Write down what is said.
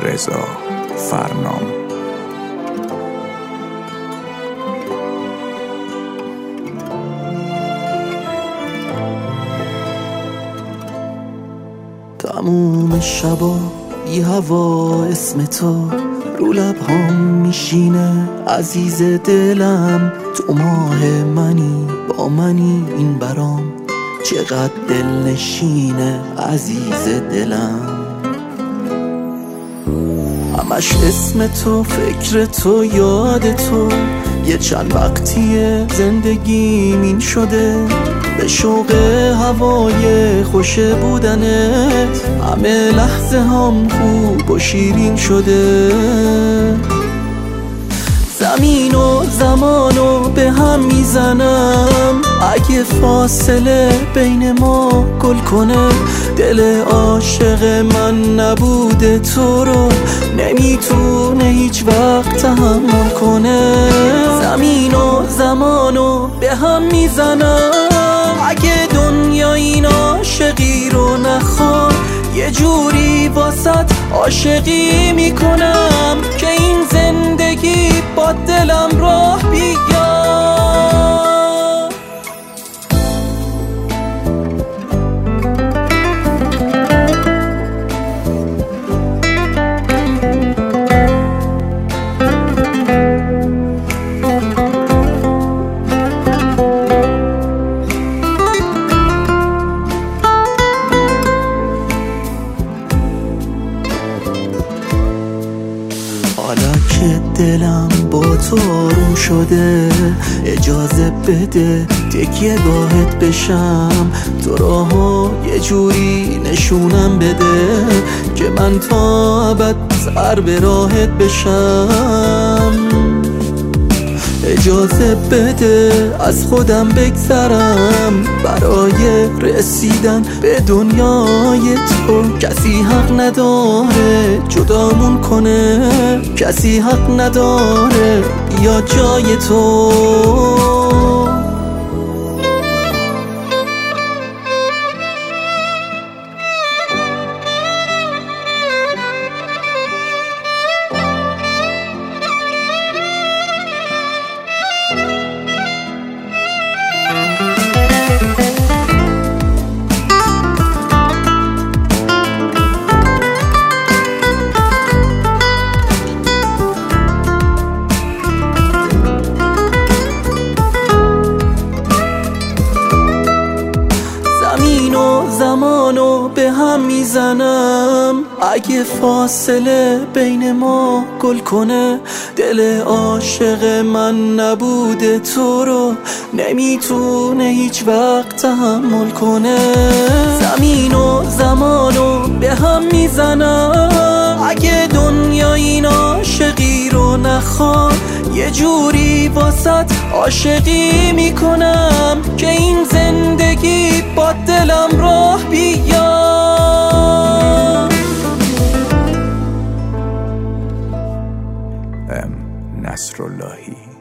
رضا فرنام. تموم شبا بی هوا اسم تو رو لبهام میشینه عزیز دلم، تو ماه منی با منی این برام چقدر دل نشینه عزیز دلم. همش اسم تو، فکر تو، یاد تو، یه چند وقتیه زندگیم این شده به شوق هوای خوش بودنت، همه لحظه هم خوب و شیرین شده. زمین و زمانو به هم میزنم اگه فاصله بین ما گل کنه، دل عاشق من نبوده تو رو نمیتونه هیچ وقت تحمل کنه. زمین و زمانو به هم میزنم اگه دنیا این عاشقی رو نخواد، یه جوری واسط عاشقی میکنم که این زندگی با دلم راه بیاد. حالا که دلم با تو آروم شده، اجازه بده تکیه گاهت بشم، تو راهو یه جوری نشونم بده که من تا ابد سر به راهت بشم. اجازه بده از خودم بگذرم برای رسیدن به دنیای تو، کسی حق نداره جدامون کنه، کسی حق نداره یا جای تو. زمانو به هم میزنم اگه فاصله بین ما گل کنه، دل عاشق من نبوده تو رو نمیتونه هیچ وقت تحمل کنه. زمین و زمانو به هم میزنم اگه دنیا این عاشقی رو نخواد، یه جوری واسط عاشقی میکنم که این زندگی با دلم راه بیاد. نصراللهی